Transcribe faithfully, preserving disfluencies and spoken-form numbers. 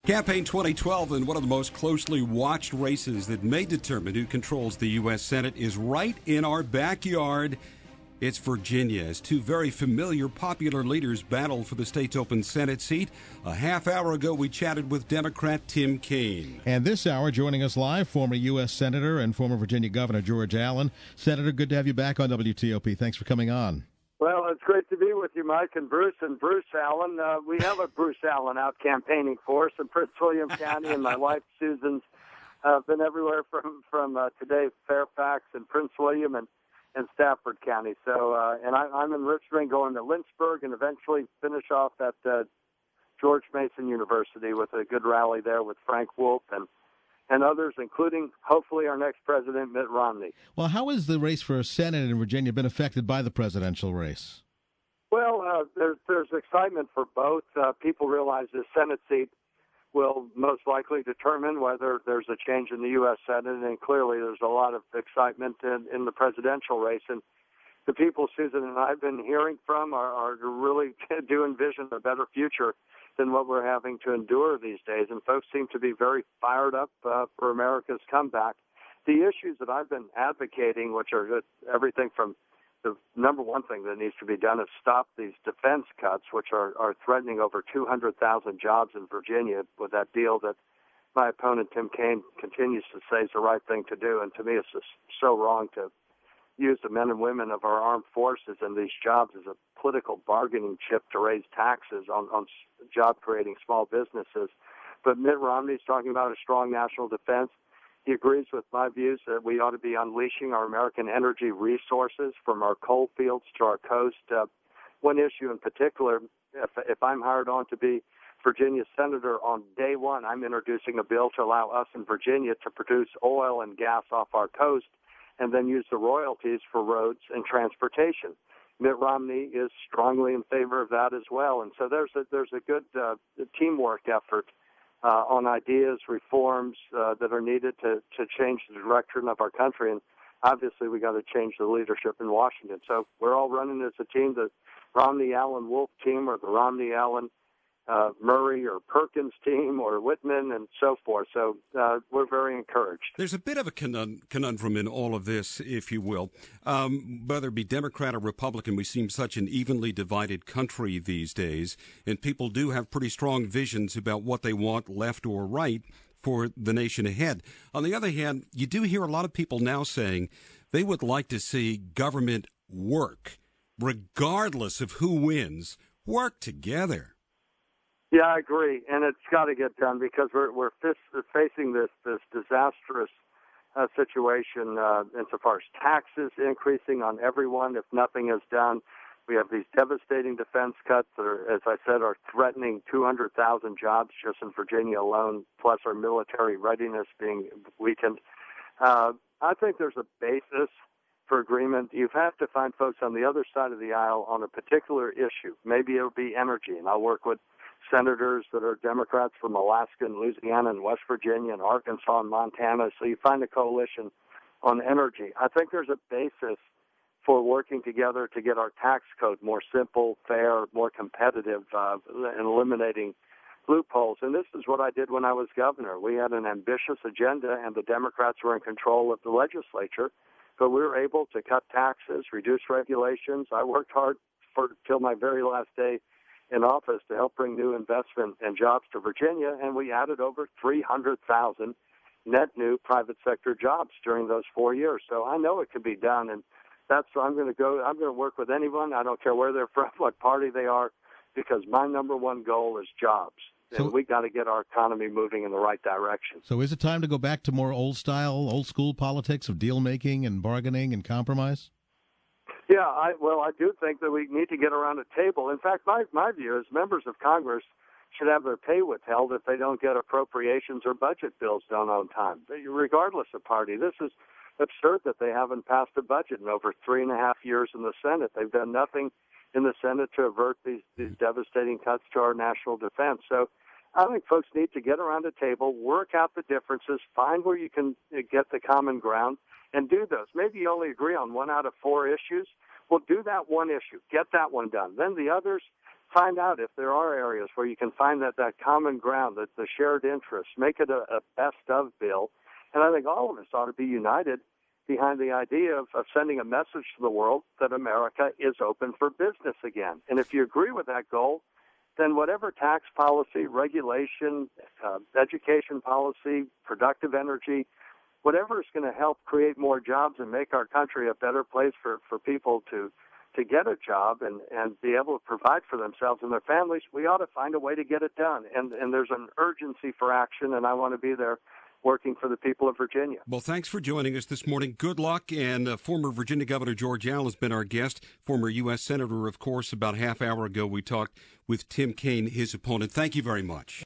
Campaign twenty twelve, and one of the most closely watched races that may determine who controls the U S. Senate is right in our backyard. It's Virginia, as two very familiar, popular leaders battle for the state's open Senate seat. A half hour ago, we chatted with Democrat Tim Kaine. And this hour, joining us live, former U S. Senator and former Virginia Governor George Allen. Senator, good to have you back on W T O P. Thanks for coming on. Well, it's great to be with you, Mike, and Bruce. And Bruce Allen, uh, we have a Bruce Allen out campaigning for us in Prince William County, and my wife, Susan's uh, been everywhere from, from uh, today, Fairfax and Prince William and in Stafford County. So, uh, and I, I'm in Richmond, going to Lynchburg, and eventually finish off at uh, George Mason University with a good rally there with Frank Wolf and and others, including hopefully our next president, Mitt Romney. Well, how has the race for Senate in Virginia been affected by the presidential race? Well, uh, there's there's excitement for both. Uh, people realize the Senate seat will most likely determine whether there's a change in the U S. Senate, and clearly there's a lot of excitement in, in the presidential race. And the people Susan and I have been hearing from are, are really do envision a better future than what we're having to endure these days. And folks seem to be very fired up uh, for America's comeback. The issues that I've been advocating, which are everything from the number one thing that needs to be done is stop these defense cuts, which are, are threatening over two hundred thousand jobs in Virginia with that deal that my opponent, Tim Kaine, continues to say is the right thing to do. And to me, it's just so wrong to use the men and women of our armed forces and these jobs as a political bargaining chip to raise taxes on, on job-creating small businesses. But Mitt Romney's talking about a strong national defense. He agrees with my views that we ought to be unleashing our American energy resources from our coal fields to our coast. Uh, one issue in particular, if, if I'm hired on to be Virginia senator on day one, I'm introducing a bill to allow us in Virginia to produce oil and gas off our coast and then use the royalties for roads and transportation. Mitt Romney is strongly in favor of that as well. And so there's a, there's a good uh, teamwork effort Uh, on ideas, reforms uh, that are needed to, to change the direction of our country. And obviously we got to change the leadership in Washington. So we're all running as a team, the Romney-Allen-Wolf team or the Romney-Allen uh, Murray or Perkins team or Whitman and so forth. So uh, we're very encouraged. There's a bit of a conun- conundrum in all of this, if you will. Um, whether it be Democrat or Republican, we seem such an evenly divided country these days, and people do have pretty strong visions about what they want, left or right, for the nation ahead. On the other hand, you do hear a lot of people now saying they would like to see government work, regardless of who wins, work together. Yeah, I agree, and it's got to get done because we're we're facing this this disastrous uh, situation uh, insofar as taxes increasing on everyone if nothing is done. We have these devastating defense cuts that, are, as I said, are threatening two hundred thousand jobs just in Virginia alone, plus our military readiness being weakened. Uh, I think there's a basis for agreement. You have to find folks on the other side of the aisle on a particular issue. Maybe it'll be energy, and I'll work with senators that are Democrats from Alaska and Louisiana and West Virginia and Arkansas and Montana. So you find a coalition on energy. I think there's a basis for working together to get our tax code more simple, fair, more competitive, uh, and eliminating loopholes. And this is what I did when I was governor. We had an ambitious agenda, and the Democrats were in control of the legislature, but we were able to cut taxes, reduce regulations. I worked hard for till my very last day in office to help bring new investment and jobs to Virginia, and we added over three hundred thousand net new private sector jobs during those four years. So I know it can be done, and that's where I'm going to go. I'm going to work with anyone. I don't care where they're from, what party they are, because my number one goal is jobs. And so, we got to get our economy moving in the right direction. So is it time to go back to more old-style, old-school politics of deal-making and bargaining and compromise? Yeah, I, well, I do think that we need to get around a table. In fact, my, my view is members of Congress should have their pay withheld if they don't get appropriations or budget bills done on time, regardless of party. This is absurd that they haven't passed a budget in over three and a half years in the Senate. They've done nothing in the Senate to avert these, these devastating cuts to our national defense. So I think folks need to get around a table, work out the differences, find where you can get the common ground, and do those. Maybe you only agree on one out of four issues. Well, do that one issue. Get that one done. Then the others, find out if there are areas where you can find that, that common ground, that the shared interests, make it a, a best of bill. And I think all of us ought to be united behind the idea of, of sending a message to the world that America is open for business again. And if you agree with that goal, then whatever tax policy, regulation, uh, education policy, productive energy, whatever is going to help create more jobs and make our country a better place for, for people to to get a job and, and be able to provide for themselves and their families, we ought to find a way to get it done. And, and there's an urgency for action, and I want to be there working for the people of Virginia. Well, thanks for joining us this morning. Good luck. And uh, former Virginia Governor George Allen has been our guest, former U S Senator, of course. About a half hour ago, we talked with Tim Kaine, his opponent. Thank you very much.